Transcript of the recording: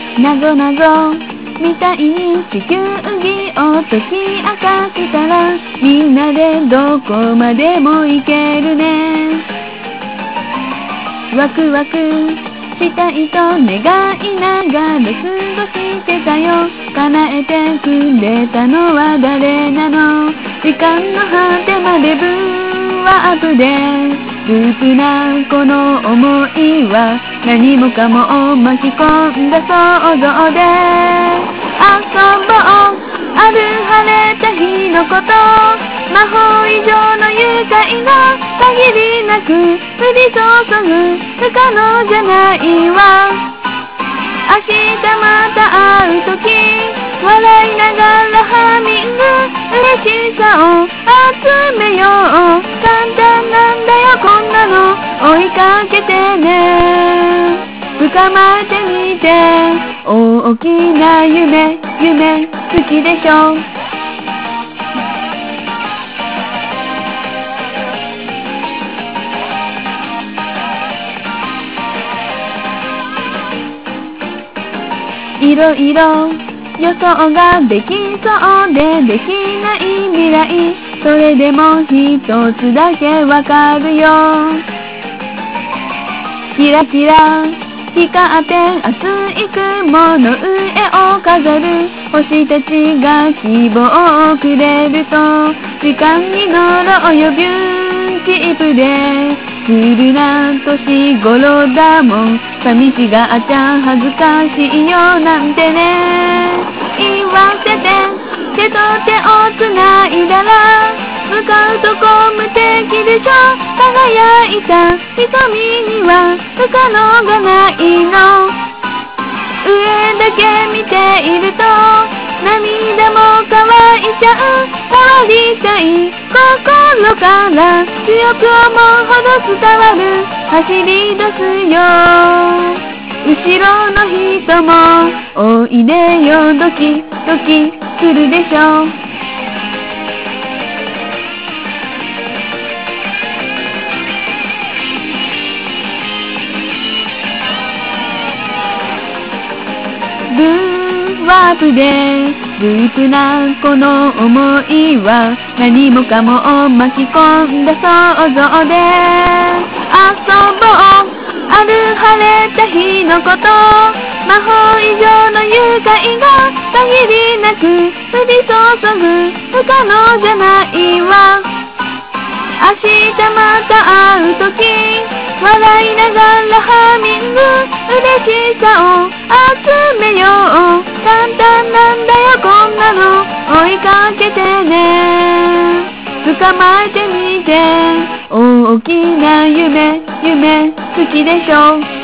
なぞなぞみたいに地球儀を解き明かしたらみんなでどこまでも行けるね。ワクワクしたいと願いながら過ごしてたよ。叶えてくれたのは誰なの。時間の果てまでブワープでループなこの想いは何もかもを巻き込んだ想像で遊ぼう。ある晴れた日のこと、魔法以上の愉快が限りなく降り注ぐ。不可能じゃないわ。明日また会う時笑いながらハミング。嬉しさを集めよう。簡単なんだよこんなの。追いかけてね。捕まえてみて。大きな夢好きでしょ。いろいろ予想ができそうでできない未来。それでも一つだけわかるよ。キラキラ光って熱い雲の上を飾る星たちが希望をくれると時間に乗ろうよビューティープでクールな年頃だもん。寂しがっちゃ恥ずかしいよなんてね言わせて。手と手をつないだら向かうとこ無敵でしょ。輝いた瞳には不可能がないの。上だけ見ていると涙も乾いちゃう。変わりたい心から強く思うほど伝わる。走り出すよ。後ろの人もおいでよ。ドキドキするでしょ。ブーワープでループなこの想いは何もかもを巻き込んだ想像で遊ぼう。ある晴れた日のこと、魔法以上の愉快が限りなく降り注ぐ。不可能じゃないわ。明日また会う時笑いながらハミング。嬉しさを集めよう。簡単なんだよこんなの。追いかけてね。捕まえてみて。大きな夢好きでしょ。